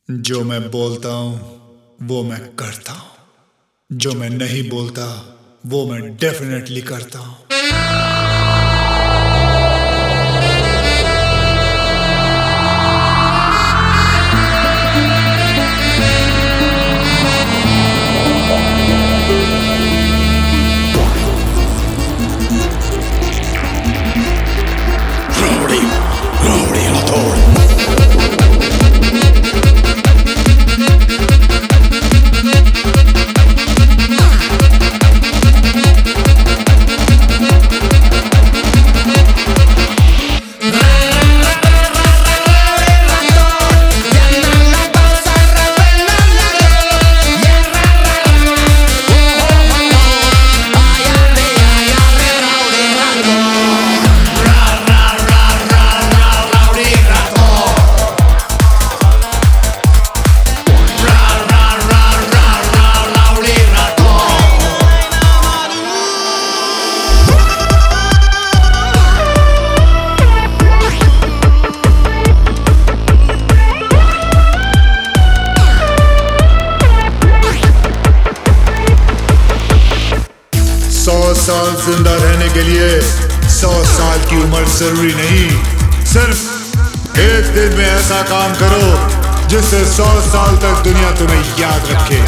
जो मैं बोलता हूँ वो मैं करता हूँ, जो मैं नहीं बोलता वो मैं डेफिनेटली करता हूँ। साल जिंदा रहने के लिए 100 साल की उम्र जरूरी नहीं, सिर्फ एक दिन में ऐसा काम करो जिससे 100 साल तक दुनिया तुम्हें याद रखे।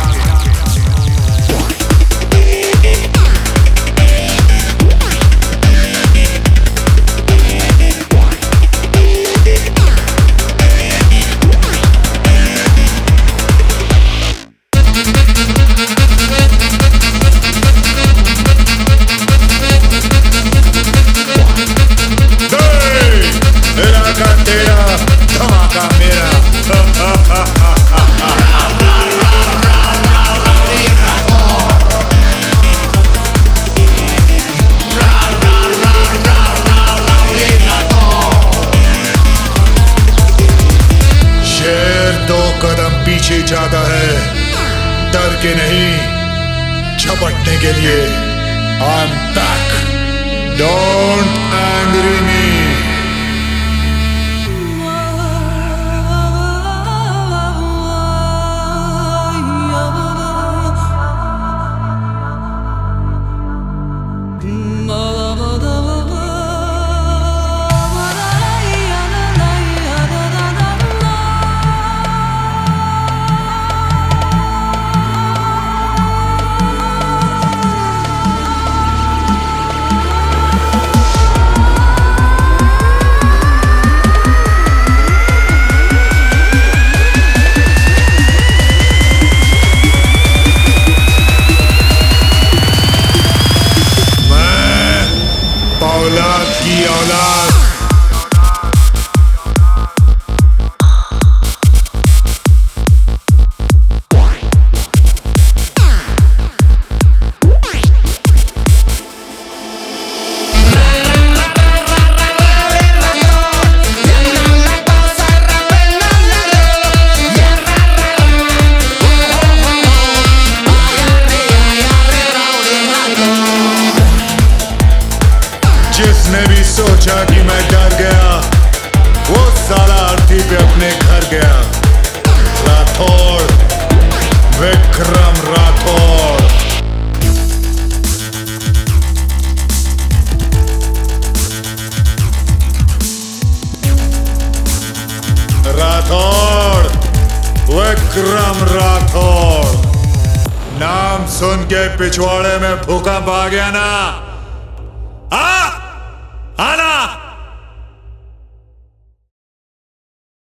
पीछे जाता है डर के नहीं, झपटने के लिए। I'm back, don't angry me। औलाद की औलाद जिसने भी सोचा कि मैं डर गया वो साला अर्थी पे अपने घर गया। राठौड़, विक्रम राठौड़। राठौड़, विक्रम राठौड़। नाम सुन के पिछवाड़े में भूकंप आ गया ना? आना